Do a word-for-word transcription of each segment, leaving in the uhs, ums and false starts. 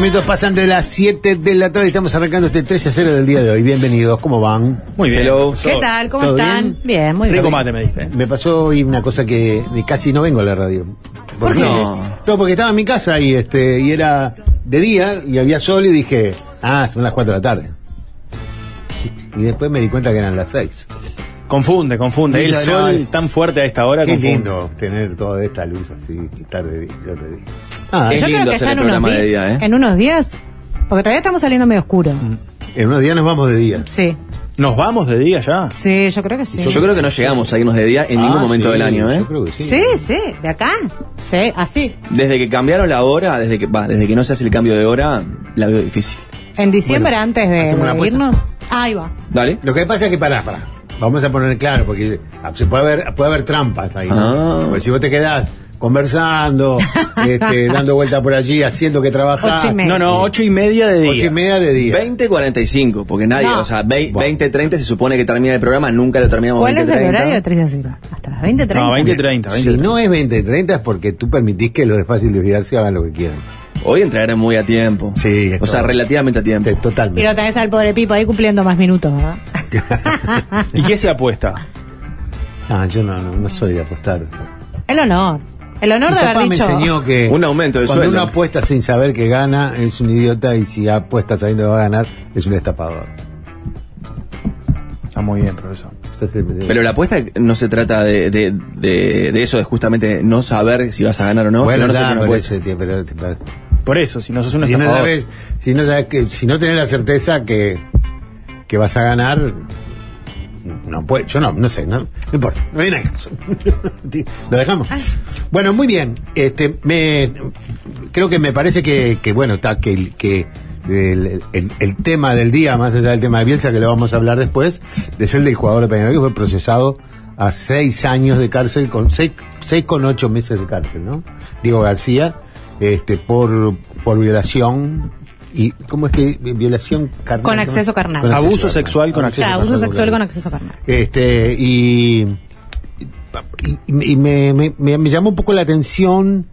Minutos pasan de las siete de la tarde y estamos arrancando este tres a cero del día de hoy. Bienvenidos, ¿cómo van? Muy bien. Hello. Profesor. ¿Qué tal? ¿Cómo ¿Todo están? bien? Bien, muy bien. Rico mate me diste. Me pasó hoy una cosa que casi no vengo a la radio. ¿Por qué? No. No, porque estaba en mi casa y este y era de día y había sol y dije, ah, son las cuatro de la tarde. Y después me di cuenta que eran las seis. Confunde, confunde. Lindo, El sol no, tan fuerte a esta hora Qué confunde. lindo tener toda esta luz así y estar de día, yo te digo. Ah, Es Yo lindo creo que hacer ya el en unos, programa di- de día, ¿eh? en unos días, porque todavía estamos saliendo medio oscuro. en unos días nos vamos de día. Sí, ¿Nos vamos de día ya? sí, yo creo que sí. Yo creo que no llegamos a irnos de día en ningún Ah, momento sí, del año, ¿eh? Yo creo que sí. Sí, sí, de acá. Sí, así. Desde que cambiaron la hora, desde que va, desde que no se hace el cambio de hora, la veo difícil. En diciembre, Bueno, antes de, hacemos una de apuesta. irnos. Ahí va. Dale. Lo que pasa es que pará, pará. Vamos a poner claro, porque se puede haber, puede haber trampas ahí, ¿no? Ah. Porque si vos te quedás conversando, este, dando vuelta por allí, haciendo que trabajás. Ocho y media. No, no, ocho y media de día. Ocho y media de día. veinte cuarenta y cinco, porque nadie, No. o sea, ve- Bueno. veinte treinta se supone que termina el programa, nunca lo terminamos ¿Cuál es veinte el treinta. horario de tres a cero? Hasta las veinte treinta. No, veinte treinta. Si no es veinte treinta es porque tú permitís que los de fácil desviarse hagan lo que quieran. Hoy entraré muy a tiempo. Sí, es O sea, todo. relativamente a tiempo. Sí, Y totalmente. lo tenés al pobre Pipo ahí cumpliendo más minutos, ¿verdad? ¿Y qué se apuesta? Ah, yo no, no, no soy de apostar. El honor. El honor Mi de papá haber me dicho. enseñó que Un aumento de cuando sueldo. uno apuesta sin saber que gana es un idiota y si apuesta sabiendo que va a ganar es un estapador. Está muy bien, profesor. Entonces, Pero la apuesta no se trata de, de, de, de eso, de justamente no saber si vas a ganar o no. bueno, sino no da, hacer una por apuesta. ese, tío, pero te- Por eso, si no sos un si no estafador. sabes, si no sabes que, si no tenés la certeza que, que vas a ganar, no puede, yo no, no sé, no, no importa, no viene al caso. Lo dejamos. Bueno, muy bien. Este, me, creo que me parece que, que bueno, está que, el- que el, el, el tema del día, más allá del tema de Bielsa, que lo vamos a hablar después, es el del jugador de Peñarol, que fue procesado a seis años de cárcel, con seis, seis con ocho meses de cárcel, ¿no? Diego García, este, por, por violación. ¿Y cómo es que violación carnal? Con ¿no? acceso carnal. Con acceso Abuso sexual con acceso Claro, abuso sexual con acceso carnal. Este, y, y, y me, me, me, me llamó un poco la atención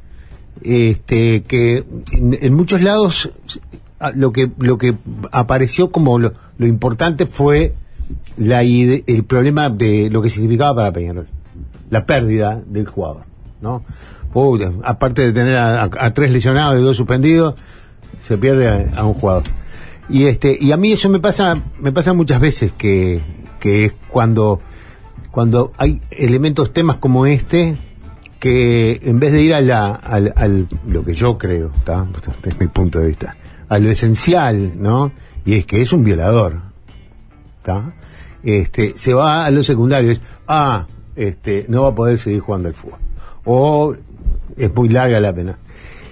este, que en, en muchos lados a- lo que, lo que apareció como lo, lo importante fue la ide- el problema de lo que significaba para Peñarol, la pérdida del jugador, ¿no? Uh, aparte de tener a, a- a tres lesionados y dos suspendidos, se pierde a, a un jugador. Y este y a mí eso me pasa me pasa muchas veces que, que es cuando cuando hay elementos, temas como este, que en vez de ir a la, al, al lo que yo creo, ¿tá? Desde mi punto de vista, a lo esencial, ¿no? Y es que es un violador, ¿tá? Este, se va a lo secundario, es, ah, este, no va a poder seguir jugando al fútbol. O es muy larga la pena.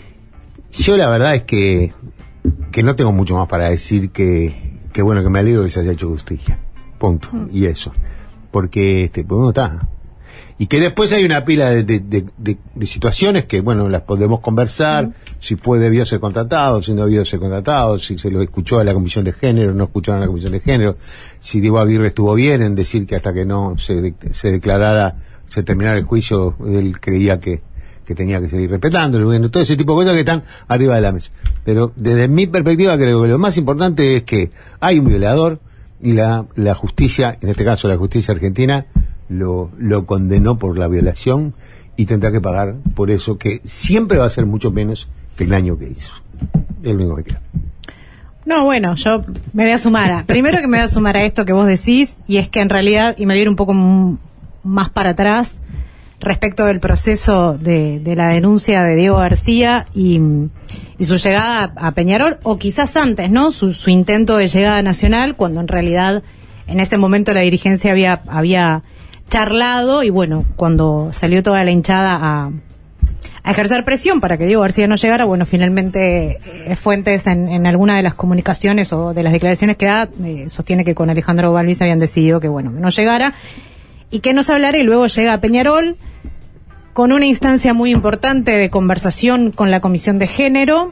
Yo la verdad es que, que no tengo mucho más para decir que, que bueno, que me alegro que se haya hecho justicia. Punto. Y eso. Porque, este, pues uno está. Y que después hay una pila de, de, de, de, de situaciones que, bueno, las podemos conversar, si fue debió ser contratado, si no debió ser contratado, si se lo escuchó a la Comisión de Género, no escucharon a la Comisión de Género, si Diego Aguirre estuvo bien en decir que hasta que no se, de- se declarara, se terminara el juicio, él creía que, que tenía que seguir respetándolo, bueno, todo ese tipo de cosas que están arriba de la mesa. Pero desde mi perspectiva creo que lo más importante es que hay un violador y la, la justicia, en este caso la justicia argentina, lo, lo condenó por la violación y tendrá que pagar por eso, que siempre va a ser mucho menos que el daño que hizo. Es lo único que queda. No, bueno, yo me voy a sumar a... Primero que me voy a sumar a esto que vos decís, y es que en realidad, y me voy a ir un poco m- más para atrás, respecto del proceso de, de la denuncia de Diego García y, y su llegada a Peñarol, o quizás antes, ¿no? Su, su intento de llegada nacional, cuando en realidad en ese momento la dirigencia había, había charlado, y bueno, cuando salió toda la hinchada a, a ejercer presión para que Diego García no llegara, bueno, finalmente eh, fuentes en, en alguna de las comunicaciones o de las declaraciones que da, eh, sostiene que con Alejandro Balvis habían decidido que, bueno, que no llegara y que no se hablara, y luego llega a Peñarol con una instancia muy importante de conversación con la Comisión de Género,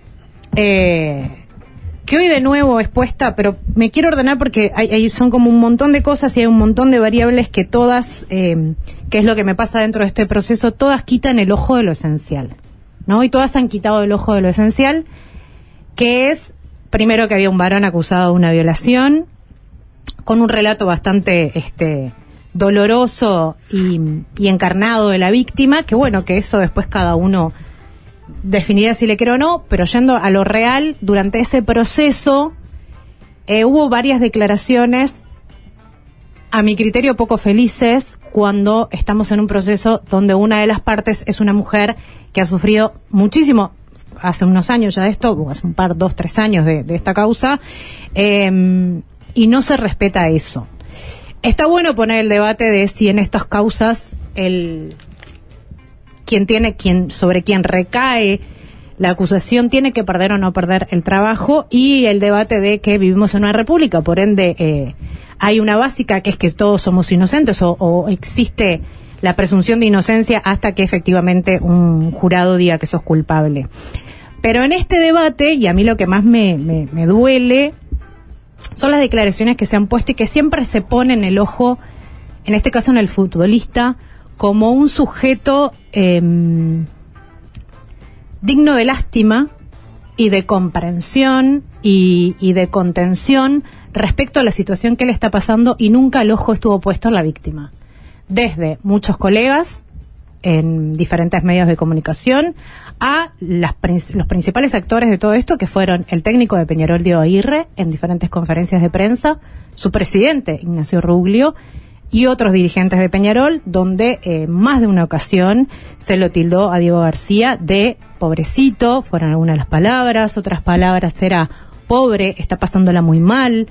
eh, que hoy de nuevo es puesta, pero me quiero ordenar porque hay, hay- son como un montón de cosas y hay un montón de variables que todas, eh, que es lo que me pasa dentro de este proceso, todas quitan el ojo de lo esencial, ¿no? Y todas han quitado el ojo de lo esencial, que es, primero, que había un varón acusado de una violación, con un relato bastante este, doloroso y, y encarnado de la víctima, que bueno, que eso después cada uno definirá si le cree o no, pero yendo a lo real, durante ese proceso eh, hubo varias declaraciones, a mi criterio poco felices, cuando estamos en un proceso donde una de las partes es una mujer que ha sufrido muchísimo, hace unos años ya de esto, hace un par, dos, tres años de, de esta causa, eh, y no se respeta eso. Está bueno poner el debate de si en estas causas el quien tiene, quien sobre quien recae la acusación tiene que perder o no perder el trabajo, y el debate de que vivimos en una república, por ende eh, hay una básica que es que todos somos inocentes o, o existe la presunción de inocencia hasta que efectivamente un jurado diga que sos culpable. Pero en este debate, y a mí lo que más me, me, me duele, son las declaraciones que se han puesto y que siempre se pone en el ojo, en este caso en el futbolista, como un sujeto eh, digno de lástima y de comprensión y, y de contención respecto a la situación que le está pasando, y nunca el ojo estuvo puesto en la víctima. Desde muchos colegas en diferentes medios de comunicación a las, los principales actores de todo esto, que fueron el técnico de Peñarol, Diego Aguirre, en diferentes conferencias de prensa, su presidente, Ignacio Ruglio, y otros dirigentes de Peñarol, donde eh, más de una ocasión se lo tildó a Diego García de pobrecito, fueron algunas de las palabras, otras palabras era pobre, está pasándola muy mal,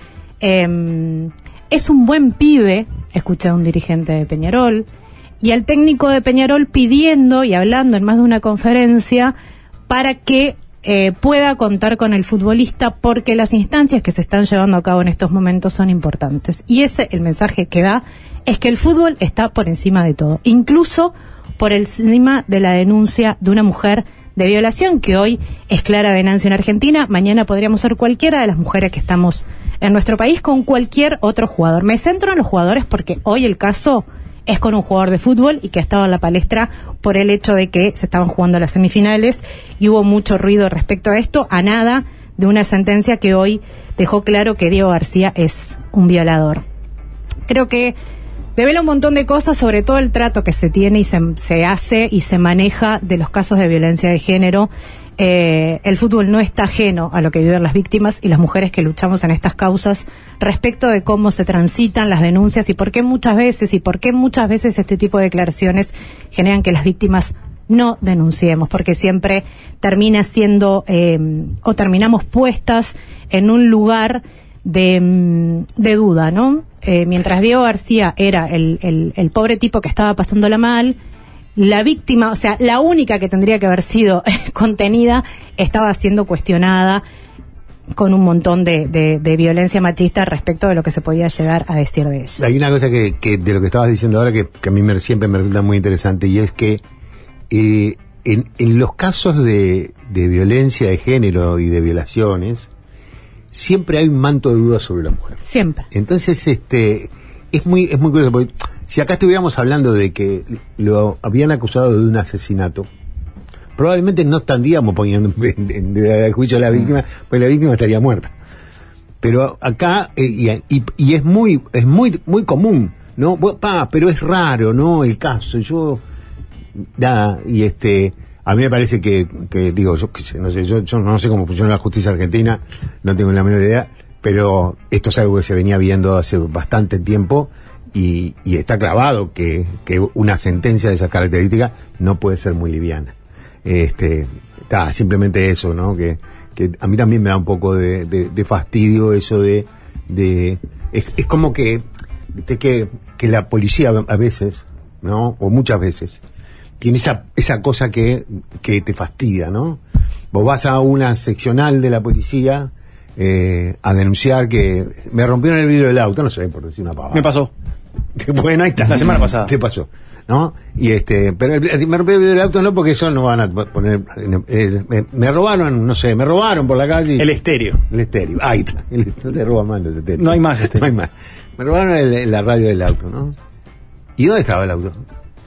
eh, es un buen pibe, escuché a un dirigente de Peñarol, y al técnico de Peñarol pidiendo y hablando en más de una conferencia para que eh, pueda contar con el futbolista, porque las instancias que se están llevando a cabo en estos momentos son importantes. Y ese, el mensaje que da, es que el fútbol está por encima de todo, incluso por encima de la denuncia de una mujer de violación, que hoy es Clara Venancio en Argentina, mañana podríamos ser cualquiera de las mujeres que estamos en nuestro país con cualquier otro jugador. Me centro en los jugadores porque hoy el caso es con un jugador de fútbol y que ha estado en la palestra por el hecho de que se estaban jugando las semifinales y hubo mucho ruido respecto a esto, a nada de una sentencia que hoy dejó claro que Diego García es un violador. Creo que devela un montón de cosas, sobre todo el trato que se tiene y se, se hace y se maneja de los casos de violencia de género. Eh, el fútbol no está ajeno a lo que viven las víctimas y las mujeres que luchamos en estas causas respecto de cómo se transitan las denuncias y por qué muchas veces y por qué muchas veces este tipo de declaraciones generan que las víctimas no denunciemos, porque siempre termina siendo eh, o terminamos puestas en un lugar de, de duda, ¿no? Eh, mientras Diego García era el, el, el pobre tipo que estaba pasándola mal, la víctima, o sea, la única que tendría que haber sido contenida, estaba siendo cuestionada con un montón de, de, de violencia machista respecto de lo que se podía llegar a decir de ella. Hay una cosa que, que de lo que estabas diciendo ahora que, que a mí me, siempre me resulta muy interesante, y es que eh, en, en los casos de, de violencia de género y de violaciones siempre hay un manto de duda sobre la mujer. Siempre. Entonces, este, es muy, es muy curioso, porque si acá estuviéramos hablando de que lo habían acusado de un asesinato, probablemente no estaríamos poniendo en, en, en juicio a la víctima, pues la víctima estaría muerta. Pero acá, eh, y, y, y es muy, es muy, muy común, ¿no? Pa, pero es raro, ¿no? El caso, yo, nada, y este, a mí me parece que, que digo, yo qué sé, no sé, yo, yo no sé cómo funciona la justicia argentina, no tengo la menor idea, pero esto es algo que se venía viendo hace bastante tiempo. Y, y está clavado que, que una sentencia de esas características no puede ser muy liviana. Este, está simplemente eso, ¿no? Que, que a mí también me da un poco de, de, de fastidio eso de, de es, es como que, viste que, que la policía a veces, ¿no? O muchas veces tiene esa, esa cosa que, que te fastidia, ¿no? Vos vas a una seccional de la policía eh, a denunciar que me rompieron el vidrio del auto, no sé, por decir una pavada. Me pasó. Bueno, ahí está. La semana pasada. ¿Qué pasó? ¿No? Y este, pero el, me rompieron el vidrio del auto no, porque eso no van a poner. Eh, me, me robaron, no sé, me robaron por la calle. El estéreo. El estéreo. Ahí está. El, no te roban más el estéreo. No hay más estéreo. No hay más. Me robaron el, la radio del auto, ¿no? ¿Y dónde estaba el auto?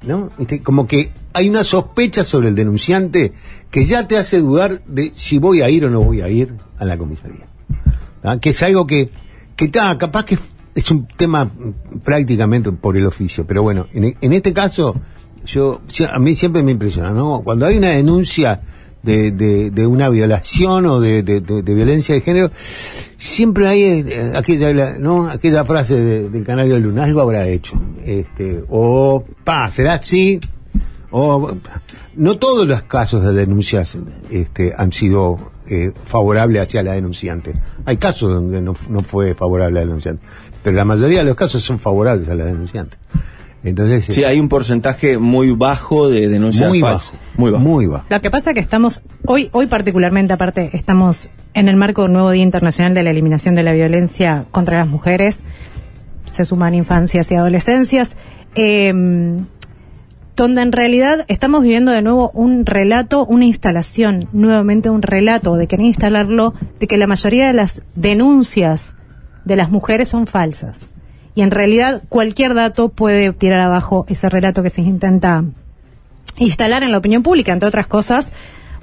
¿no? ¿Viste? Como que hay una sospecha sobre el denunciante que ya te hace dudar de si voy a ir o no voy a ir a la comisaría. ¿Ah? Que es algo que, que está, capaz que es un tema prácticamente por el oficio, pero bueno, en, en este caso, yo a mí siempre me impresiona, ¿no? Cuando hay una denuncia de, de, de una violación o de, de, de, de violencia de género, siempre hay eh, aquella, ¿no? Aquella frase de, del Canario Luna, algo habrá hecho, este, o pa, será así, o no todos los casos de denuncias este, han sido eh, favorables hacia la denunciante. Hay casos donde no, no fue favorable a la denunciante, pero la mayoría de los casos son favorables a la denunciante. Entonces, sí, hay un porcentaje muy bajo de denuncias muy falsas. Bajo, muy bajo. Muy bajo. Lo que pasa es que estamos, hoy, hoy particularmente aparte, estamos en el marco del nuevo Día Internacional de la Eliminación de la Violencia contra las Mujeres, se suman infancias y adolescencias, eh, donde en realidad estamos viviendo de nuevo un relato, una instalación, nuevamente un relato, de querer instalarlo, de que la mayoría de las denuncias de las mujeres son falsas. Y en realidad cualquier dato puede tirar abajo ese relato que se intenta instalar en la opinión pública, entre otras cosas,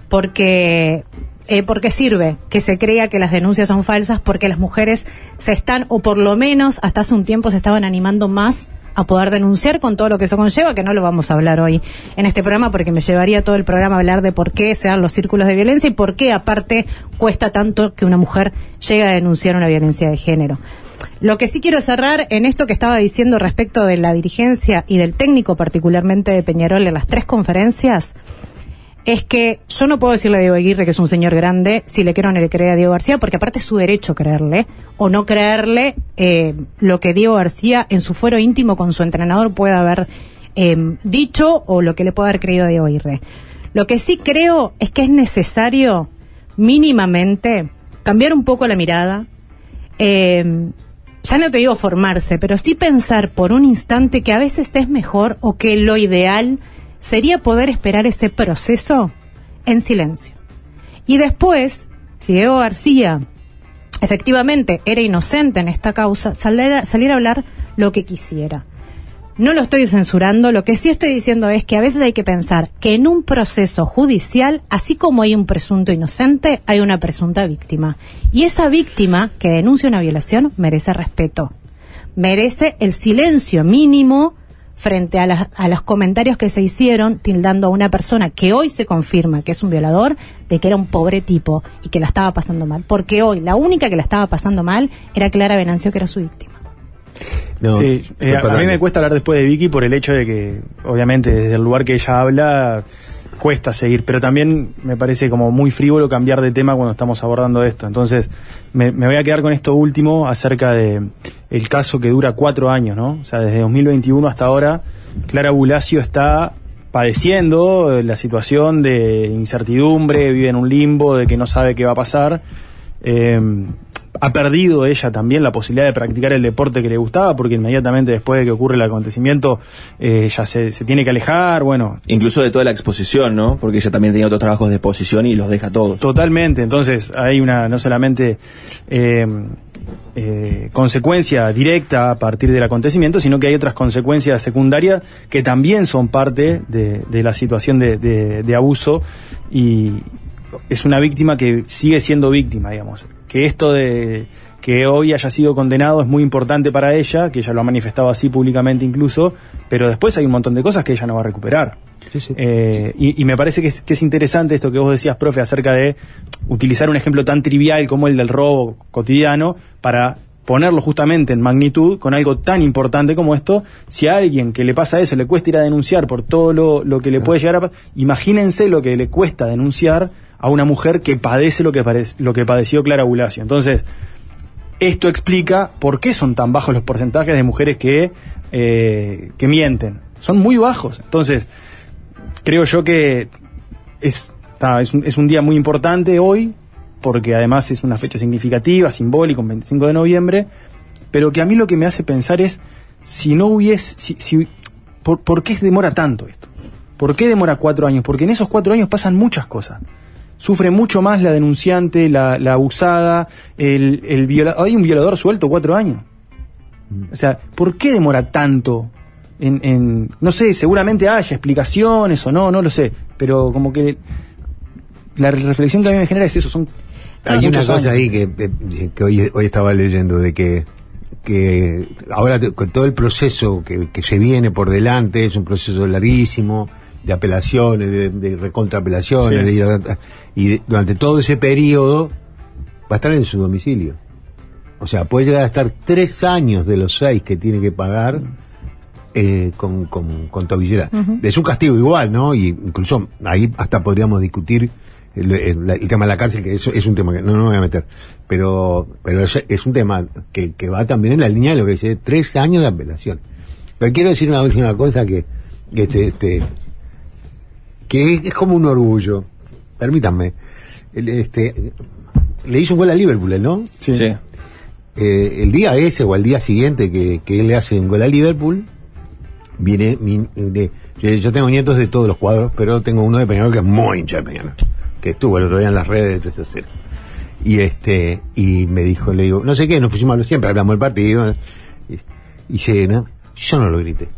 porque eh, porque sirve que se crea que las denuncias son falsas, porque las mujeres se están, o por lo menos hasta hace un tiempo se estaban animando más a poder denunciar con todo lo que eso conlleva, que no lo vamos a hablar hoy en este programa, porque me llevaría todo el programa a hablar de por qué se dan los círculos de violencia y por qué aparte cuesta tanto que una mujer llegue a denunciar una violencia de género. Lo que sí quiero cerrar en esto que estaba diciendo respecto de la dirigencia y del técnico particularmente de Peñarol en las tres conferencias, es que yo no puedo decirle a Diego Aguirre que es un señor grande si le quiero o no le cree a Diego García, porque aparte es su derecho creerle o no creerle eh, lo que Diego García en su fuero íntimo con su entrenador puede haber eh, dicho o lo que le puede haber creído a Diego Aguirre. Lo que sí creo es que es necesario mínimamente cambiar un poco la mirada, eh, ya no te digo formarse, pero sí pensar por un instante que a veces es mejor o que lo ideal sería poder esperar ese proceso en silencio. Y después, si Diego García efectivamente era inocente en esta causa, salir a, salir a hablar lo que quisiera. No lo estoy censurando, lo que sí estoy diciendo es que a veces hay que pensar que en un proceso judicial, así como hay un presunto inocente, hay una presunta víctima. Y esa víctima que denuncia una violación merece respeto, merece el silencio mínimo frente a, las, a los comentarios que se hicieron tildando a una persona que hoy se confirma que es un violador, de que era un pobre tipo y que la estaba pasando mal. Porque hoy la única que la estaba pasando mal era Clara Venancio, que era su víctima. No, sí, eh, a, a mí me cuesta hablar después de Vicky por el hecho de que, obviamente, desde el lugar que ella habla, cuesta seguir, pero también me parece como muy frívolo cambiar de tema cuando estamos abordando esto. Entonces, me, me voy a quedar con esto último acerca de el caso que dura cuatro años, ¿no? O sea, desde dos mil veintiuno hasta ahora, Clara Bulacio está padeciendo la situación de incertidumbre, vive en un limbo, de que no sabe qué va a pasar. Eh, ha perdido ella también la posibilidad de practicar el deporte que le gustaba, porque inmediatamente después de que ocurre el acontecimiento eh, ella se, se tiene que alejar, bueno. Incluso de toda la exposición, ¿no? Porque ella también tenía otros trabajos de exposición y los deja todos. Totalmente, entonces hay una, no solamente eh, eh, consecuencia directa a partir del acontecimiento, sino que hay otras consecuencias secundarias que también son parte de, de la situación de, de, de abuso, y es una víctima que sigue siendo víctima, digamos. Que esto de que hoy haya sido condenado es muy importante para ella, que ella lo ha manifestado así públicamente incluso, pero después hay un montón de cosas que ella no va a recuperar. Sí, sí, eh, sí. Y, y me parece que es, que es interesante esto que vos decías, profe, acerca de utilizar un ejemplo tan trivial como el del robo cotidiano para ponerlo justamente en magnitud con algo tan importante como esto. Si a alguien que le pasa eso le cuesta ir a denunciar por todo lo, lo que le puede llegar a pasar, imagínense lo que le cuesta denunciar a una mujer que padece lo que, parece, lo que padeció Clara Bulacio. Entonces, esto explica por qué son tan bajos los porcentajes de mujeres que, eh, que mienten. Son muy bajos. Entonces, creo yo que es, ta, es, un, es un día muy importante hoy, porque además es una fecha significativa, simbólica, un veinticinco de noviembre, pero que a mí lo que me hace pensar es, si no hubiese, si, si, por, ¿por qué demora tanto esto? ¿Por qué demora cuatro años? Porque en esos cuatro años pasan muchas cosas. Sufre mucho más la denunciante, la, la abusada, el, el violador. Hay un violador suelto cuatro años. O sea, ¿por qué demora tanto en, en, no sé, seguramente haya explicaciones o no, no lo sé, pero como que la reflexión que a mí me genera es eso, son hay una cosa años. ahí que, que hoy, hoy estaba leyendo, de que que ahora te, con todo el proceso que, que se viene por delante, es un proceso larguísimo, de apelaciones, de, de recontraapelaciones, sí. de, y de, durante todo ese periodo va a estar en su domicilio. O sea, puede llegar a estar tres años de los seis que tiene que pagar eh, con, con, con tobillera. Uh-huh. Es un castigo igual, ¿no? Y incluso ahí hasta podríamos discutir el, el, el tema de la cárcel, que eso es un tema que no, no me voy a meter. Pero pero es, es un tema que, que va también en la línea de lo que dice, tres años de apelación. Pero quiero decir una última cosa que, que este, este que es, es como un orgullo. Permítanme. El, este, le hizo un gol a Liverpool, ¿no? Sí. sí. Eh, el día ese o al día siguiente que, que él le hace un gol a Liverpool, viene mi, de, yo tengo nietos de todos los cuadros, pero tengo uno de Peñarol que es muy hincha de Peñarol, que estuvo el otro día en las redes de tres a cero. Y este, y me dijo, le digo, no sé qué, nos pusimos a hablar, siempre hablamos del partido, y, y dice, no, yo no lo grité.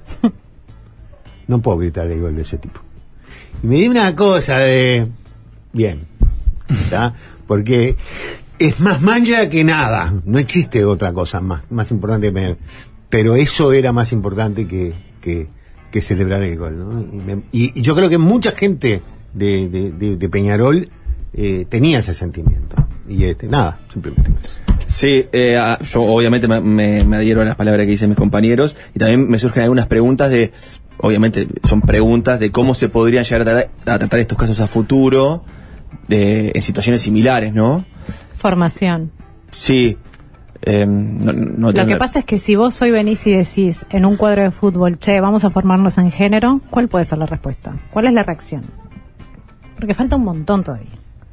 No puedo gritar el gol de ese tipo. Y me di una cosa de, bien, ¿está? Porque es más mancha que nada, no existe otra cosa más, más importante que Peñarol. Pero eso era más importante que, que, que celebrar el gol, ¿no? Y, me, y, y yo creo que mucha gente de, de, de, de Peñarol eh, tenía ese sentimiento. Y este, nada, simplemente. Sí, eh, yo obviamente me, me, me adhiero a las palabras que dicen mis compañeros, y también me surgen algunas preguntas de, obviamente son preguntas de cómo se podrían llegar a tratar, a tratar estos casos a futuro, de, en situaciones similares, ¿no? Formación. Sí. Eh, no, no Lo que pasa es que si vos hoy venís y decís en un cuadro de fútbol, che, vamos a formarnos en género, ¿cuál puede ser la respuesta? ¿Cuál es la reacción? Porque falta un montón todavía.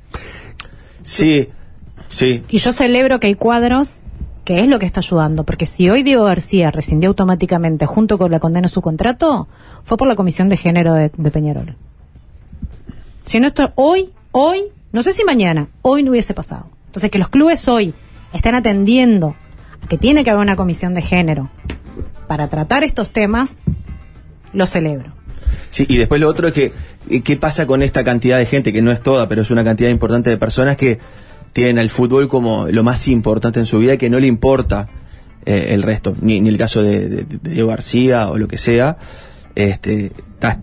Sí, sí. Y yo celebro que hay cuadros, que es lo que está ayudando, porque si hoy Diego García rescindió automáticamente junto con la condena de su contrato, fue por la Comisión de Género de, de Peñarol. Si no, esto hoy, hoy, no sé si mañana, hoy no hubiese pasado. Entonces, que los clubes hoy están atendiendo a que tiene que haber una comisión de género para tratar estos temas, lo celebro. Sí, y después lo otro es que, ¿qué pasa con esta cantidad de gente, que no es toda, pero es una cantidad importante de personas que tienen al fútbol como lo más importante en su vida y que no le importa eh, el resto, ni, ni el caso de, de, de Diego García o lo que sea, este,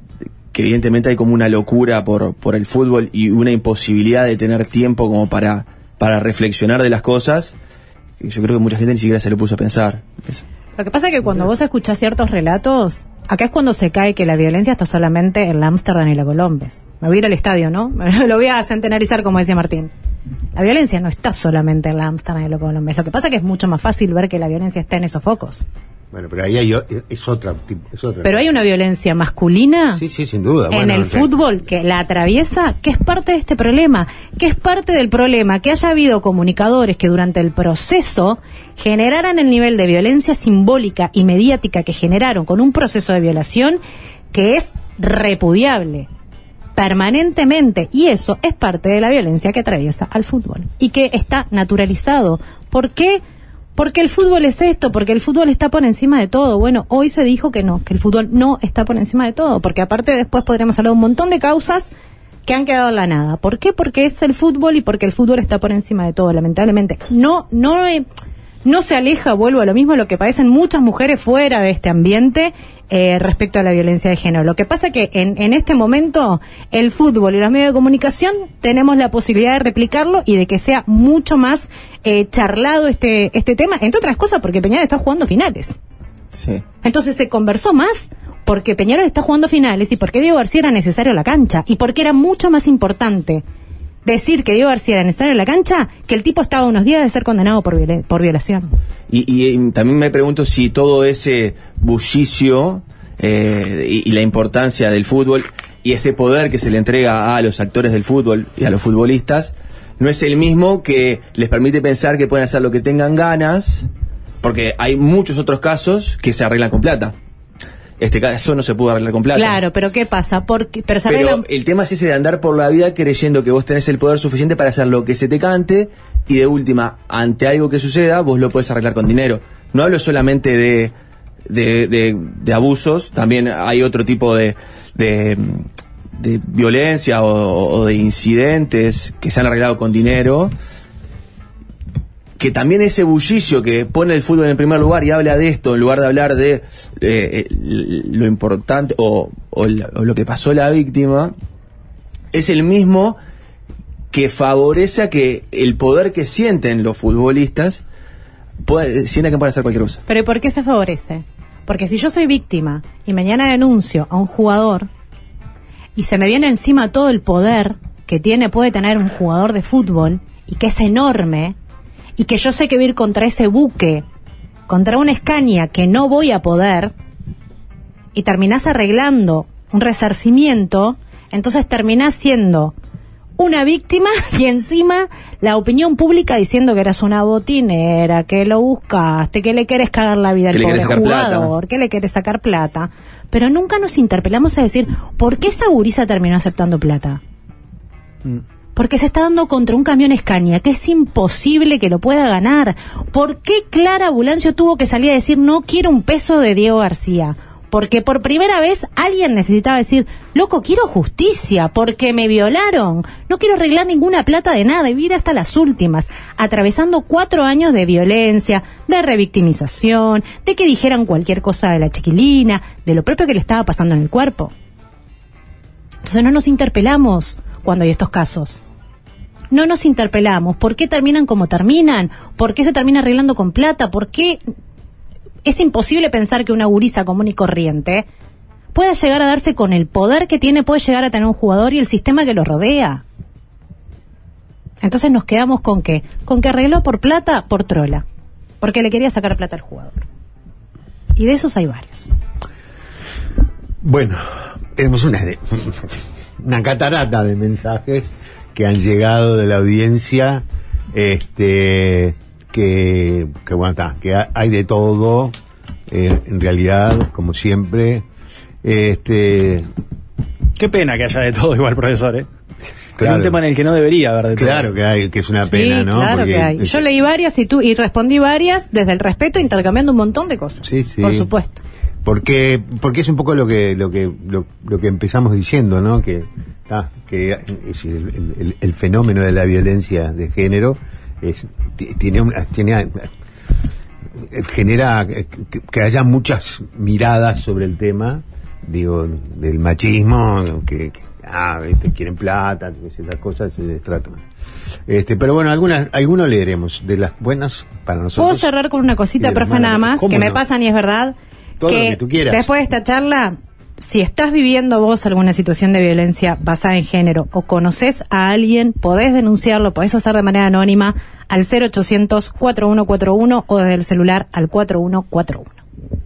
que evidentemente hay como una locura por, por el fútbol y una imposibilidad de tener tiempo como para, para reflexionar de las cosas. Yo creo que mucha gente ni siquiera se lo puso a pensar. Eso. Lo que pasa es que cuando vos escuchás ciertos relatos, acá es cuando se cae que la violencia está solamente en la Ámsterdam y la Colombes. Me voy a ir al estadio, ¿no? Lo voy a centenarizar, como decía Martín. La violencia no está solamente en la Ámsterdam y la Colombes. Lo que pasa es que es mucho más fácil ver que la violencia está en esos focos. Bueno, pero ahí hay, es otra, es otra. Pero hay una violencia masculina. Sí, sí, sin duda. En bueno, el okay. fútbol que la atraviesa, que es parte de este problema, que es parte del problema que haya habido comunicadores que durante el proceso generaran el nivel de violencia simbólica y mediática que generaron con un proceso de violación que es repudiable permanentemente, y eso es parte de la violencia que atraviesa al fútbol y que está naturalizado. ¿Por qué? Porque el fútbol es esto, porque el fútbol está por encima de todo. Bueno, hoy se dijo que no, que el fútbol no está por encima de todo, porque aparte después podremos hablar de un montón de causas que han quedado en la nada. ¿Por qué? Porque es el fútbol y porque el fútbol está por encima de todo, lamentablemente. No, no, eh, no se aleja, vuelvo a lo mismo, lo que padecen muchas mujeres fuera de este ambiente eh, respecto a la violencia de género. Lo que pasa que en, en este momento el fútbol y los medios de comunicación tenemos la posibilidad de replicarlo y de que sea mucho más eh, charlado este este tema, entre otras cosas porque Peñarol está jugando finales. Sí. Entonces se conversó más porque Peñarol está jugando finales y porque Diego García era necesario en la cancha y porque era mucho más importante decir que Diego García era necesario en la cancha que el tipo estaba unos días de ser condenado por, viola- por violación. Y, y, y también me pregunto si todo ese bullicio eh, y, y la importancia del fútbol y ese poder que se le entrega a los actores del fútbol y a los futbolistas no es el mismo que les permite pensar que pueden hacer lo que tengan ganas, porque hay muchos otros casos que se arreglan con plata. Este caso no se pudo arreglar con plata. Claro, pero ¿qué pasa? Porque, pero se pero arreglan... el tema es ese de andar por la vida creyendo que vos tenés el poder suficiente para hacer lo que se te cante y de última, ante algo que suceda, vos lo podés arreglar con dinero. No hablo solamente de de, de, de abusos, también hay otro tipo de, de, de violencia o, o de incidentes que se han arreglado con dinero, que también ese bullicio que pone el fútbol en primer lugar y habla de esto, en lugar de hablar de eh, lo importante o, o, la, o lo que pasó la víctima, es el mismo que favorece a que el poder que sienten los futbolistas puede, sientan que pueden hacer cualquier cosa. Pero ¿y por qué se favorece? Porque si yo soy víctima y mañana denuncio a un jugador y se me viene encima todo el poder que tiene, puede tener un jugador de fútbol y que es enorme, y que yo sé que voy a ir contra ese buque, contra una Escaña que no voy a poder, y terminás arreglando un resarcimiento, entonces terminás siendo una víctima y encima la opinión pública diciendo que eras una botinera, que lo buscaste, que le querés cagar la vida al pobre jugador, plata. que le querés sacar plata. Pero nunca nos interpelamos a decir, ¿por qué esa gurisa terminó aceptando plata? Mm. Porque se está dando contra un camión Escaña, que es imposible que lo pueda ganar. ¿Por qué Clara Bulancio tuvo que salir a decir no quiero un peso de Diego García? Porque por primera vez alguien necesitaba decir, loco, quiero justicia, porque me violaron. No quiero arreglar ninguna plata de nada y vivir hasta las últimas, atravesando cuatro años de violencia, de revictimización, de que dijeran cualquier cosa de la chiquilina, de lo propio que le estaba pasando en el cuerpo. Entonces no nos interpelamos cuando hay estos casos. No nos interpelamos. ¿Por qué terminan como terminan? ¿Por qué se termina arreglando con plata? ¿Por qué es imposible pensar que una gurisa común y corriente pueda llegar a darse con el poder que tiene, puede llegar a tener un jugador y el sistema que lo rodea? Entonces nos quedamos con qué? Con que arregló por plata, por trola. Porque le quería sacar plata al jugador. Y de esos hay varios. Bueno, tenemos una, una catarata de mensajes que han llegado de la audiencia, este, que, que bueno, está, que hay de todo, eh, en realidad, como siempre, este. Qué pena que haya de todo igual, profesor, ¿eh? Claro. Es un tema en el que no debería haber de todo. Claro que hay, que es una sí, pena, ¿no? Claro Porque, que hay. Yo leí varias y tú y respondí varias desde el respeto, intercambiando un montón de cosas. Sí, sí. Por supuesto. Porque, porque es un poco lo que, lo que, lo, lo que empezamos diciendo, ¿no? Que, ah, que es el, el, el fenómeno de la violencia de género es, tiene una, tiene, genera que, que haya muchas miradas sobre el tema, digo, del machismo, que, que ah, ¿viste? Quieren plata, esas cosas se destratan. Este, pero bueno, algunas, algunos leeremos de las buenas para nosotros. ¿Puedo cerrar con una cosita, profe, nada más? Que no? me pasan y es verdad. Todo que, lo que tú quieras. Después de esta charla, si estás viviendo vos alguna situación de violencia basada en género o conoces a alguien, podés denunciarlo, podés hacer de manera anónima al cero ochocientos, cuatro uno cuatro uno o desde el celular al cuatro uno cuatro uno.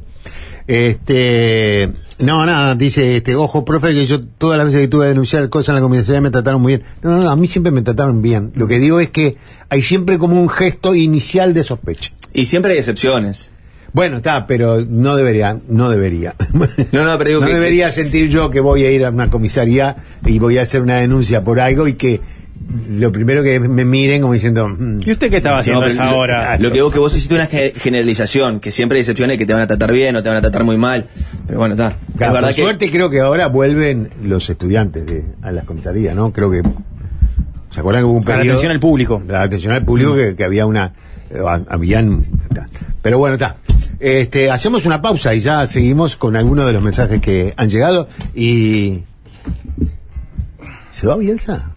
Este, no, nada, dice, este, ojo, profe, que yo todas las veces que tuve que denunciar cosas en la comisaría me trataron muy bien. No, no, no, a mí siempre me trataron bien. Lo que digo es que hay siempre como un gesto inicial de sospecha. Y siempre hay excepciones. Bueno, está, pero no debería, no debería. No, no, pero digo no que, debería que... sentir yo que voy a ir a una comisaría y voy a hacer una denuncia por algo y que lo primero que me miren como diciendo... Mm, ¿y usted qué estaba haciendo no, a esa hora? Lo que vos, que vos hiciste una generalización, que siempre hay excepciones que te van a tratar bien o te van a tratar muy mal. Pero bueno, está. Claro, verdad por que... suerte creo que ahora vuelven los estudiantes de, a las comisarías, ¿no? Creo que... ¿Se acuerdan que hubo un periodo? La atención al público. La atención al público, mm. que, que había una... Eh, habían... Ta. Pero bueno, está. Este, hacemos una pausa y ya seguimos con algunos de los mensajes que han llegado y... ¿Se va Bielsa?